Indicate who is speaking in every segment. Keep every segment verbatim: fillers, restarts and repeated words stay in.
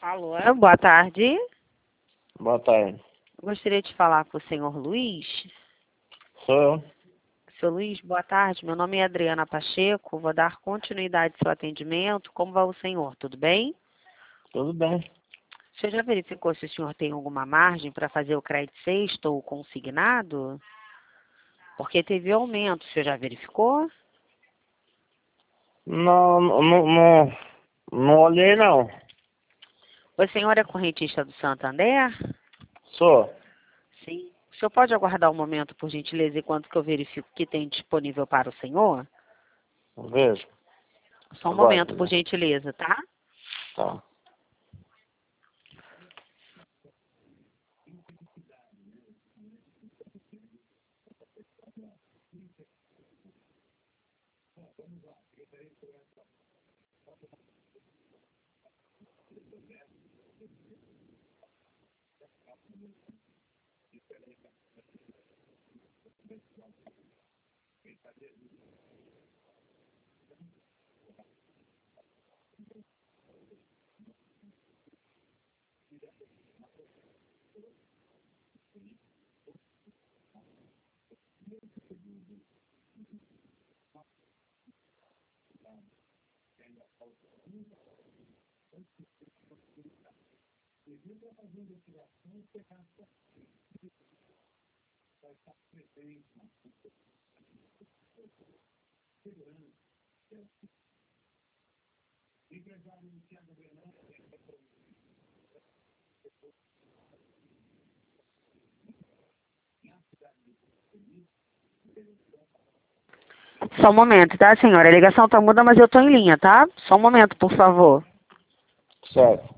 Speaker 1: Alô, boa tarde.
Speaker 2: Boa tarde.
Speaker 1: Gostaria de falar com o senhor Luiz.
Speaker 2: Sou eu.
Speaker 1: Senhor Luiz, boa tarde. Meu nome é Adriana Pacheco. Vou dar continuidade ao seu atendimento. Como vai o senhor? Tudo bem?
Speaker 2: Tudo bem.
Speaker 1: O senhor já verificou se o senhor tem alguma margem para fazer o crédito sexto ou consignado? Porque teve aumento. O senhor já verificou?
Speaker 2: Não, não, não, não olhei não.
Speaker 1: O senhor é correntista do Santander?
Speaker 2: Sou.
Speaker 1: Sim. O senhor pode aguardar um momento, por gentileza, enquanto que eu verifico o que tem disponível para o senhor?
Speaker 2: Vejo.
Speaker 1: Só um
Speaker 2: Agora,
Speaker 1: momento, por gentileza, tá?
Speaker 2: tá.
Speaker 1: Só um momento, tá, senhora? A ligação tá muda, mas eu tô em linha, tá? Só um momento, por favor.
Speaker 2: Certo.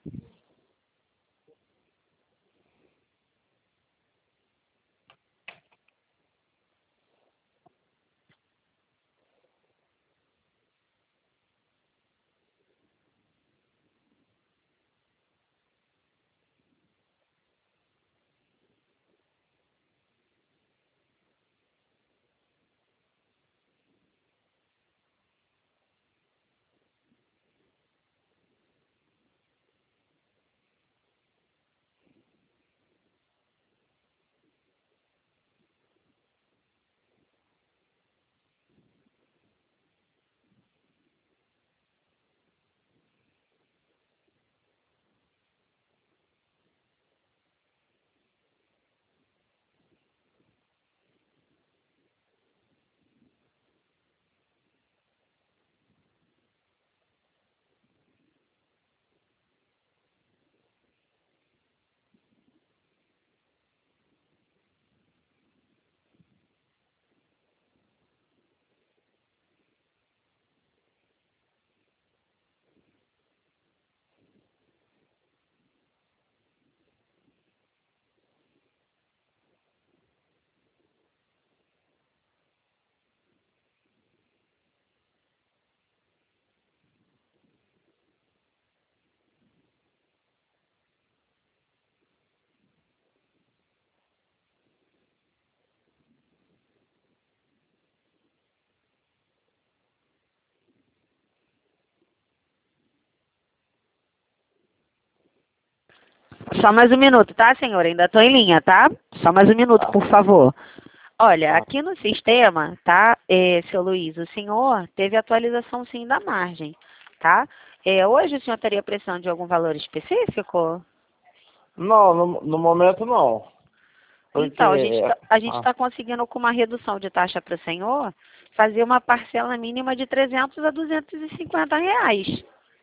Speaker 1: Só mais um minuto, tá, senhora? Ainda tô em linha, tá? Só mais um minuto,
Speaker 2: Tá.
Speaker 1: por favor. Olha,
Speaker 2: Tá.
Speaker 1: aqui no sistema, tá, é, seu Luiz, o senhor teve atualização sim da margem, tá? É, hoje o senhor teria precisando de algum valor específico?
Speaker 2: Não, no, no momento não. Porque...
Speaker 1: Então, a gente tá, a gente
Speaker 2: Ah,
Speaker 1: está conseguindo com uma redução de taxa para o senhor fazer uma parcela mínima de trezentos a duzentos e cinquenta reais.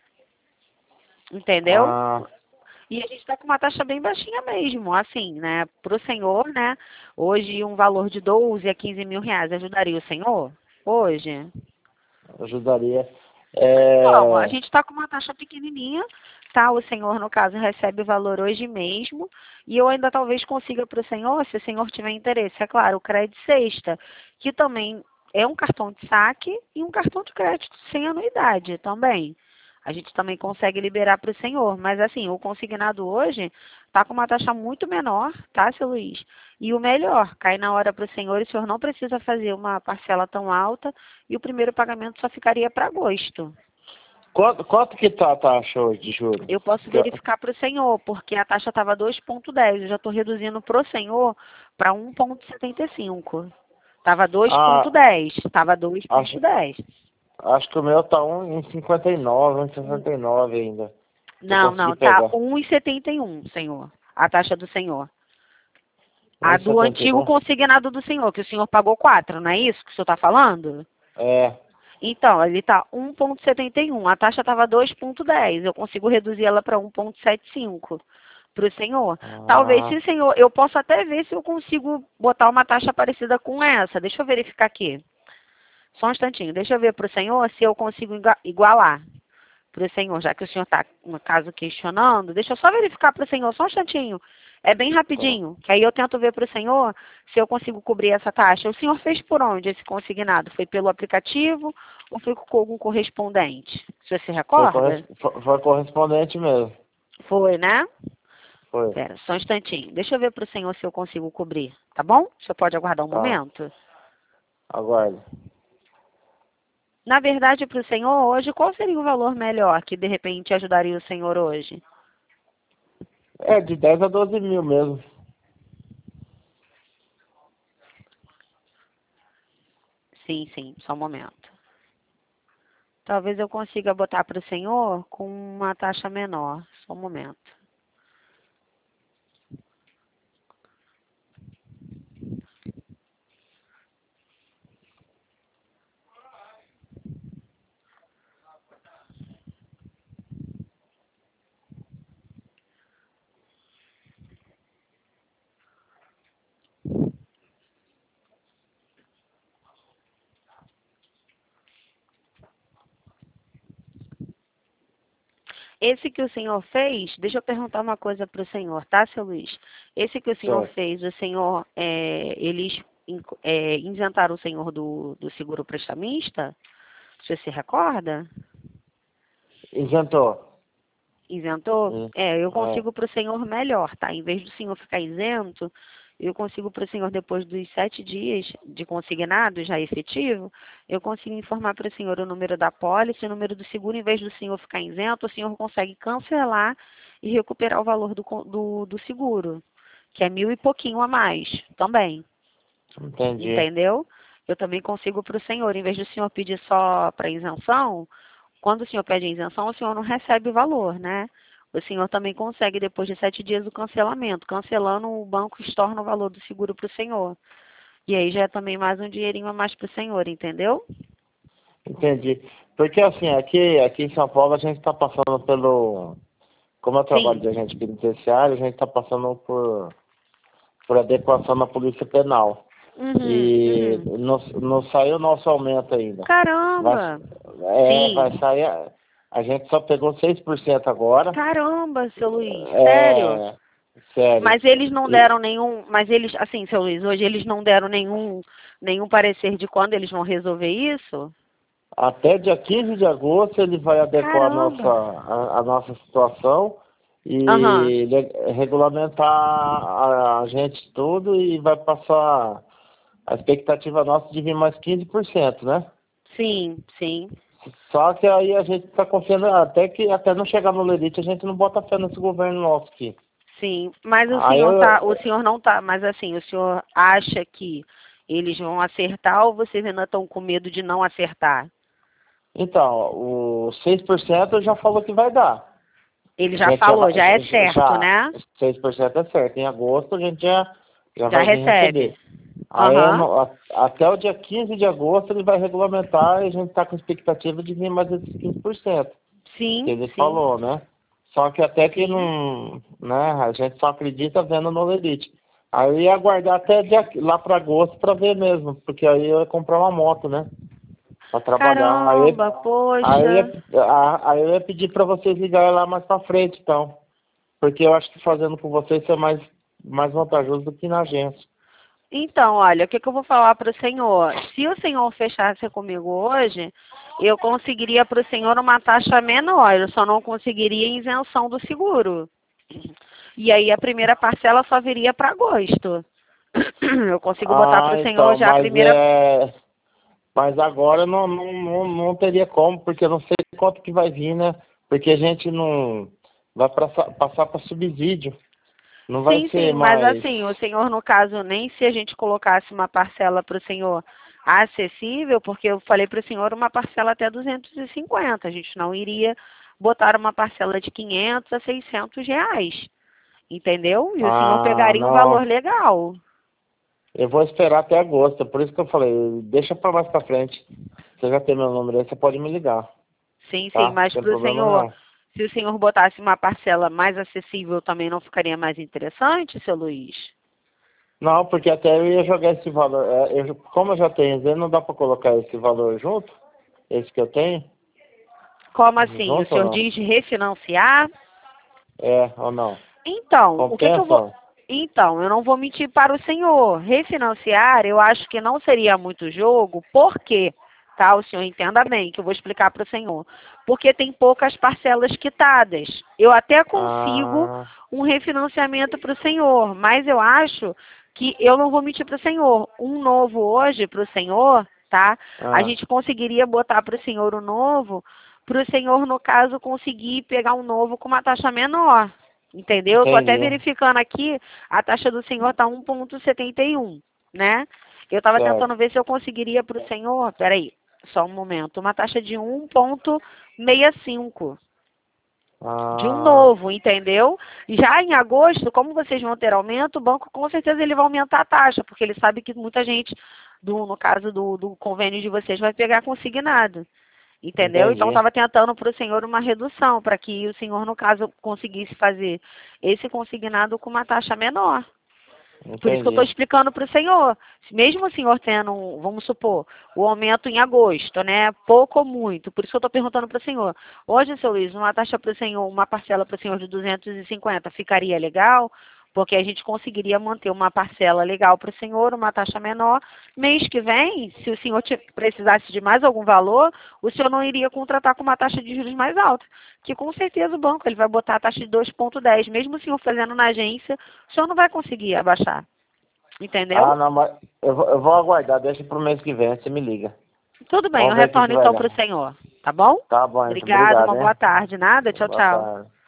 Speaker 1: Entendeu?
Speaker 2: ah,
Speaker 1: E a gente está com uma taxa bem baixinha mesmo, assim, né? Para o senhor, né? Hoje um valor de doze a quinze mil reais ajudaria o senhor? Hoje?
Speaker 2: ajudaria.
Speaker 1: Então, a
Speaker 2: É...
Speaker 1: gente está com uma taxa pequenininha, tá? O senhor, no caso, recebe o valor hoje mesmo. E eu ainda talvez consiga para o senhor, se o senhor tiver interesse, é claro, o crédito sexta, que também é um cartão de saque e um cartão de crédito sem anuidade também. A gente também consegue liberar para o senhor. Mas, assim, o consignado hoje está com uma taxa muito menor, tá, seu Luiz? E o melhor, cai na hora para o senhor e o senhor não precisa fazer uma parcela tão alta e o primeiro pagamento só ficaria para agosto.
Speaker 2: Quanto, quanto que tá a taxa hoje de juros?
Speaker 1: Eu posso verificar para o senhor, porque a taxa estava dois ponto dez. Eu já estou reduzindo para o senhor para um ponto setenta e cinco. Estava dois ponto dez. Estava dois ponto dez.
Speaker 2: Acho que o meu tá um em cinquenta e nove, um em sessenta e nove ainda.
Speaker 1: Não, não, tá um e setenta e um, senhor. A taxa do senhor. A do antigo consignado do senhor, que o senhor pagou quatro, não é isso que o senhor está falando?
Speaker 2: É.
Speaker 1: Então, ele está um ponto setenta e um. A taxa estava dois ponto dez. Eu consigo reduzir ela para um ponto setenta e cinco para o senhor.
Speaker 2: Ah.
Speaker 1: Talvez, se o senhor... Eu posso até ver se eu consigo botar uma taxa parecida com essa. Deixa eu verificar aqui. Só um instantinho. Deixa eu ver para o senhor se eu consigo igualar para o senhor, já que o senhor está, no caso, questionando. Deixa eu só verificar para o senhor, só um instantinho. É bem rapidinho, que aí eu tento ver para o senhor se eu consigo cobrir essa taxa. O senhor fez por onde esse consignado? Foi pelo aplicativo ou foi com algum correspondente? Você se recorda?
Speaker 2: Foi, foi correspondente mesmo.
Speaker 1: Foi, né?
Speaker 2: Foi.
Speaker 1: Espera, só um instantinho. Deixa eu ver para o senhor se eu consigo cobrir, tá bom? O senhor pode aguardar um
Speaker 2: Tá.
Speaker 1: momento?
Speaker 2: Aguarde.
Speaker 1: Na verdade, para o senhor hoje, qual seria o valor melhor que de repente ajudaria o senhor hoje?
Speaker 2: É, de dez a doze mil mesmo.
Speaker 1: Sim, sim, só um momento. Talvez eu consiga botar para o senhor com uma taxa menor. Só um momento. Esse que o senhor fez, deixa eu perguntar uma coisa para o senhor, tá, seu Luiz? Esse que o senhor
Speaker 2: Certo.
Speaker 1: fez, o senhor, é, eles é, isentaram o senhor do, do seguro prestamista? Você se recorda?
Speaker 2: Isentou.
Speaker 1: Isentou?
Speaker 2: Hum.
Speaker 1: É, eu
Speaker 2: É.
Speaker 1: consigo para o senhor melhor, tá? Em vez do senhor ficar isento, eu consigo para o senhor, depois dos sete dias de consignado, já efetivo, eu consigo informar para o senhor o número da pólice, o número do seguro. Em vez do senhor ficar isento, o senhor consegue cancelar e recuperar o valor do, do, do seguro, que é mil e pouquinho a mais também.
Speaker 2: Entendi.
Speaker 1: Entendeu? Eu também consigo para o senhor, em vez do senhor pedir só para isenção, quando o senhor pede a isenção, o senhor não recebe o valor, né? O senhor também consegue, depois de sete dias, o cancelamento. Cancelando, o banco estorna o valor do seguro para o senhor. E aí já é também mais um dinheirinho a mais para o senhor, entendeu?
Speaker 2: Entendi. Porque assim, aqui, aqui em São Paulo a gente está passando pelo... Como eu trabalho
Speaker 1: Sim.
Speaker 2: de agente penitenciário, a gente está passando por, por adequação na Polícia Penal.
Speaker 1: Uhum,
Speaker 2: E
Speaker 1: uhum.
Speaker 2: não, não saiu o nosso aumento ainda.
Speaker 1: Caramba!
Speaker 2: Vai, é,
Speaker 1: Sim.
Speaker 2: vai sair... A, a gente só pegou seis por cento agora.
Speaker 1: Caramba, seu Luiz, sério?
Speaker 2: É, sério.
Speaker 1: Mas eles não
Speaker 2: E,
Speaker 1: deram nenhum, mas eles, assim, seu Luiz, hoje eles não deram nenhum, nenhum parecer de quando eles vão resolver isso?
Speaker 2: até dia quinze de agosto ele vai adequar a nossa,
Speaker 1: Caramba!
Speaker 2: a, a nossa situação
Speaker 1: Aham,
Speaker 2: e le- regulamentar a, a gente tudo e vai passar a expectativa nossa de vir mais quinze por cento, né?
Speaker 1: sim, sim.
Speaker 2: Só que aí a gente está confiando, até que até não chegar no lerite, a gente não bota fé nesse governo nosso aqui.
Speaker 1: Sim, mas o
Speaker 2: Aí
Speaker 1: senhor tá,
Speaker 2: eu,
Speaker 1: o senhor não tá, mas assim, o senhor acha que eles vão acertar ou vocês ainda estão com medo de não acertar?
Speaker 2: então, o seis por cento já falou que vai dar.
Speaker 1: Ele
Speaker 2: A
Speaker 1: já
Speaker 2: gente já,
Speaker 1: falou,
Speaker 2: vai-
Speaker 1: já é
Speaker 2: já,
Speaker 1: certo,
Speaker 2: já
Speaker 1: né?
Speaker 2: seis por cento é certo. Em agosto a gente já, já
Speaker 1: Já
Speaker 2: vai vir
Speaker 1: recebe.
Speaker 2: receber. Aí
Speaker 1: Aham.
Speaker 2: no- a- até o dia quinze de agosto ele vai regulamentar e a gente está com expectativa de vir mais esses quinze por cento que
Speaker 1: Sim,
Speaker 2: ele
Speaker 1: sim,
Speaker 2: falou, né? Só que até que
Speaker 1: sim.
Speaker 2: não, né? A gente só acredita vendo no Elite. Aí eu ia aguardar até dia, lá para agosto para ver mesmo, porque aí eu ia comprar uma moto, né? Para trabalhar. Aí,
Speaker 1: Caramba,
Speaker 2: aí, eu
Speaker 1: poxa.
Speaker 2: ia, a- aí eu ia pedir para vocês ligarem lá mais para frente, então. Porque eu acho que fazendo com vocês é mais, mais vantajoso do que na agência.
Speaker 1: Então, olha, o que, que eu vou falar para o senhor? Se o senhor fechasse comigo hoje, eu conseguiria para o senhor uma taxa menor, eu só não conseguiria isenção do seguro. E aí a primeira parcela só viria para agosto. Eu consigo botar para
Speaker 2: Ah,
Speaker 1: o senhor
Speaker 2: então,
Speaker 1: já a
Speaker 2: mas
Speaker 1: primeira.
Speaker 2: é. Mas agora não, não, não, não teria como, porque eu não sei quanto que vai vir, né? Porque a gente não vai passar, passar para subsídio. Não vai
Speaker 1: Sim,
Speaker 2: ser
Speaker 1: sim, mas
Speaker 2: mais...
Speaker 1: assim, o senhor, no caso, nem se a gente colocasse uma parcela para o senhor acessível, porque eu falei para o senhor uma parcela até duzentos e cinquenta, a gente não iria botar uma parcela de quinhentos a seiscentos reais, entendeu? E o senhor
Speaker 2: Ah,
Speaker 1: pegaria um
Speaker 2: não.
Speaker 1: valor legal.
Speaker 2: Eu vou esperar até agosto, por isso que eu falei, deixa para mais para frente. Você já tem meu número aí, você pode me ligar,
Speaker 1: Sim, sim,
Speaker 2: tá? Não
Speaker 1: mas
Speaker 2: tem
Speaker 1: para o
Speaker 2: problema
Speaker 1: senhor,
Speaker 2: nenhum.
Speaker 1: se o senhor botasse uma parcela mais acessível, também não ficaria mais interessante, seu Luiz?
Speaker 2: Não, porque até eu ia jogar esse valor. é, eu- como eu já tenho, Zé, não dá para colocar esse valor junto? Esse que eu tenho?
Speaker 1: Como assim? O
Speaker 2: Junto ou
Speaker 1: senhor
Speaker 2: não?
Speaker 1: diz refinanciar?
Speaker 2: É ou não?
Speaker 1: Então, o que que eu vou...
Speaker 2: Compensa?
Speaker 1: Então, eu não vou mentir para o senhor. Refinanciar, eu acho que não seria muito jogo. Por quê? Tá? O senhor entenda bem, que eu vou explicar para o senhor. Porque tem poucas parcelas quitadas. Eu até consigo
Speaker 2: Ah,
Speaker 1: um refinanciamento para o senhor, mas eu acho que eu não vou mentir para o senhor. Um novo hoje para o senhor, tá? A
Speaker 2: ah,
Speaker 1: gente conseguiria botar para o senhor o novo, para o senhor, no caso, conseguir pegar um novo com uma taxa menor. Entendeu? Eu tô até
Speaker 2: entendi.
Speaker 1: verificando aqui, a taxa do senhor tá um vírgula setenta e um, né? Eu estava
Speaker 2: Certo.
Speaker 1: tentando ver se eu conseguiria para o senhor, peraí, só um momento, uma taxa de um vírgula sessenta e cinco, de um
Speaker 2: Ah,
Speaker 1: novo, entendeu? Já em agosto, como vocês vão ter aumento, o banco com certeza ele vai aumentar a taxa, porque ele sabe que muita gente, do, no caso do, do convênio de vocês, vai pegar consignado. Entendeu? Então,
Speaker 2: entendi.
Speaker 1: estava tentando para o senhor uma redução, para que o senhor, no caso, conseguisse fazer esse consignado com uma taxa menor. Por isso que eu estou
Speaker 2: Entendi.
Speaker 1: explicando para o senhor. Mesmo o senhor tendo, um, vamos supor, o aumento em agosto, né? Pouco ou muito. Por isso que eu estou perguntando para o senhor. Hoje, seu Luiz, uma taxa para o senhor, uma parcela para o senhor de duzentos e cinquenta ficaria legal? Porque a gente conseguiria manter uma parcela legal para o senhor, uma taxa menor. Mês que vem, se o senhor precisasse de mais algum valor, o senhor não iria contratar com uma taxa de juros mais alta. Que com certeza o banco ele vai botar a taxa de dois vírgula dez. Mesmo o senhor fazendo na agência, o senhor não vai conseguir abaixar.
Speaker 2: Ah,
Speaker 1: Entendeu?
Speaker 2: não, mas eu vou, eu vou aguardar, deixa pro mês que vem, você me liga.
Speaker 1: Tudo bem, eu
Speaker 2: Vamos ver o que, que
Speaker 1: retorno
Speaker 2: vai
Speaker 1: então para o
Speaker 2: dar.
Speaker 1: senhor. Tá bom?
Speaker 2: Tá bom, então.
Speaker 1: Obrigada,
Speaker 2: Obrigado,
Speaker 1: uma
Speaker 2: hein?
Speaker 1: boa tarde. Nada, tchau,
Speaker 2: Boa
Speaker 1: tchau.
Speaker 2: tarde.